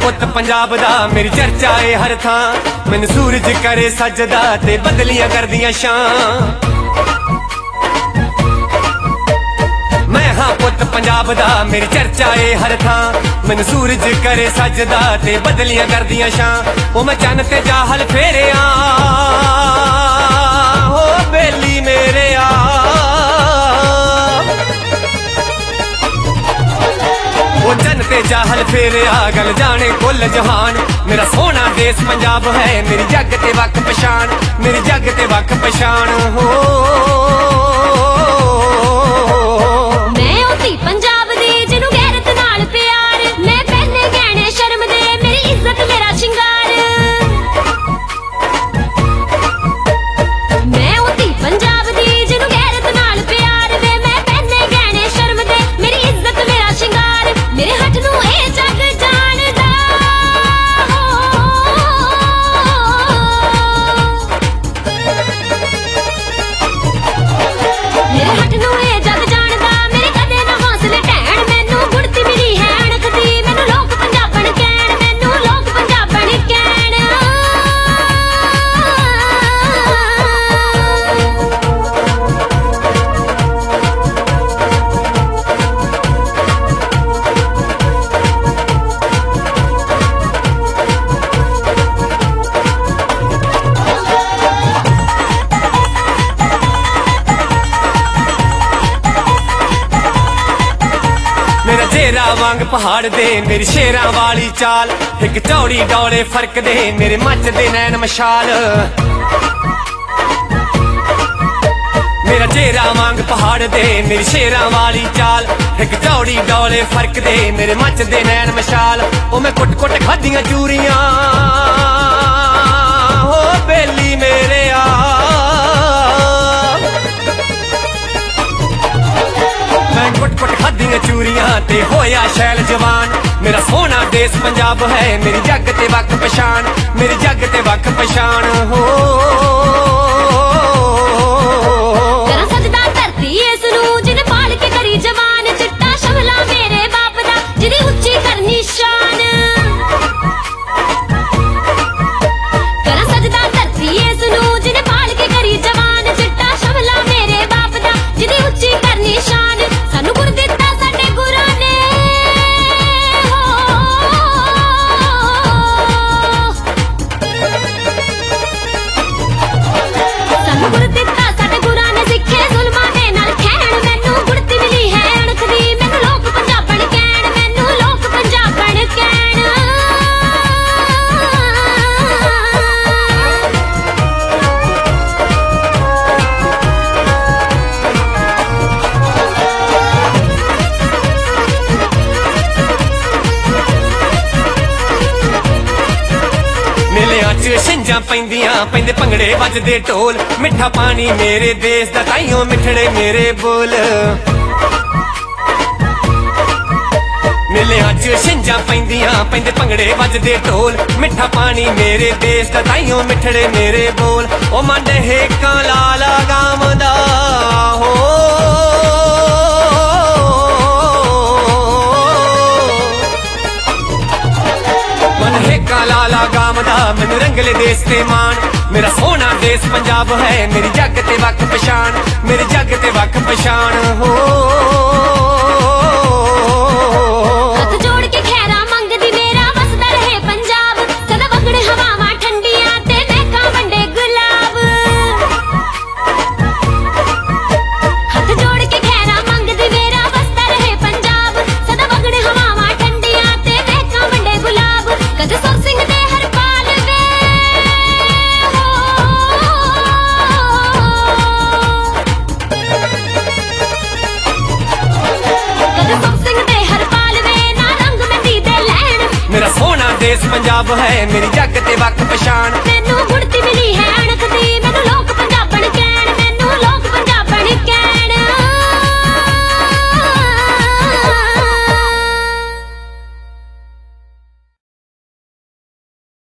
पुत पंजाब दा मेरी चर्चा है हर थां। मैनू सूरज करे सजदा ते बदलियां करदियां शां। मैं हाँ पुत पंजाब दा मेरी चर्चा है हर थां। मैनू सूरज करे सजदा ते बदलियां करदियां शां। ओ मैं चन्न ते जाहल फेरिया हो बेली मेरे आ। ओ चन्न ते जाहल फेरिया गल जाने कुल जहान। मेरा सोना देश पंजाब है मेरी जग ते वक पछाण। मेरी जग ते वक पछाण हो। पंजाब दी जिन्नू गैरत नाल प्यार। मैं पहने गहने शर्म दे मेरी इज्जत मेरा शिंगार। मैं उठी पंजाब दी जिन्नू गैरत नाल प्यार। वे मैं पहने गहने शर्म दे मेरी इज्जत मेरा शिंगार। मेरे हट नू ए जग जानदा मेरे हट नू ए जग जानदा। मेरे कदे ना हौसले ढैण मैनू गुड़ती मिली है अणख दी। मैनू लोक पंजाबण कहण मैनू लोक पंजाबण कहण। मेरा चेहरा वांग पहाड़ दे मेरी शेरां वाली चाल। एक चौड़ी डौले फर्क दे मेरे मचदे नैन मशाल। मेरा चेहरा वांग पहाड़ दे मेरी शेरां वाली चाल। एक चौड़ी डौले फर्क दे मेरे मचदे नैन मशाल। ओ मैं कुट कुट खादियां चूरियां हो बेली मेरे आ। मैं कुट कुट खादियां चूरियां ते होया शैल जवान। मेरा सोना देश पंजाब है मेरी जग ते वक पछाण। मेरी जग ते वक पछाण हो। करा सजदा धरती इस नू जिने पाल के करी जवान। चिट्टा शमला मेरे बाप दा जिदी उच्ची करनी शान। करा सजदा धरती इस नू जिने पाल के करी जवान। चिट्टा शमला मेरे बाप दा जिदी उच्ची करनी शान। सानू गुर दिता साडे गुरां ने सानू गुर दिता साडे गुरां ने। सिखे जुल्मां दे नाल खैण मैनू गुड़ती मिली है अणख दी। मैनू लोक पंजाबण कहण मैनू लोक पंजाबण कहण। मेलियां च छिंजां पैंदियां पैंदे भंगड़े वजदे ढोल। मिठा पानी मेरे देश दा ताइयों मिठड़े मेरे बोल। मेलियां च छिंजां पैंदियां पैंदे भंगड़े वजदे ढोल। मिठा पानी मेरे देश दा ताइयों मिठड़े मेरे बोल। ओ मंडे हेकां लाला गावंदा हो। मन हेकां लाला गावंदा मैनू रंगले देश ते मान। मेरा सोना देश पंजाब है मेरी जग ते वक पछाण। मेरी जग ते वक पछाण हो। हथ जोड़ के खैरा मंगदी मेरा वसदा रहे पंजाब। सदा वगड़े हवावां ठंडियां ते महकां वंडे गुलाब। हथ जोड़ के खैरा मंगदी मेरा वसदा रहे पंजाब। सदा वगड़े हवावां ठंडियां ते महकां वंडे गुलाब। कदे सुर सिंह दे हरपाल वे कदे सुर सिंह दे हरपाल वे ना रंग मेहंदी दे लैण। मेरा सोना देश पंजाब है मेरी जग ते वक पछाण। मैनू गुड़ती मिली है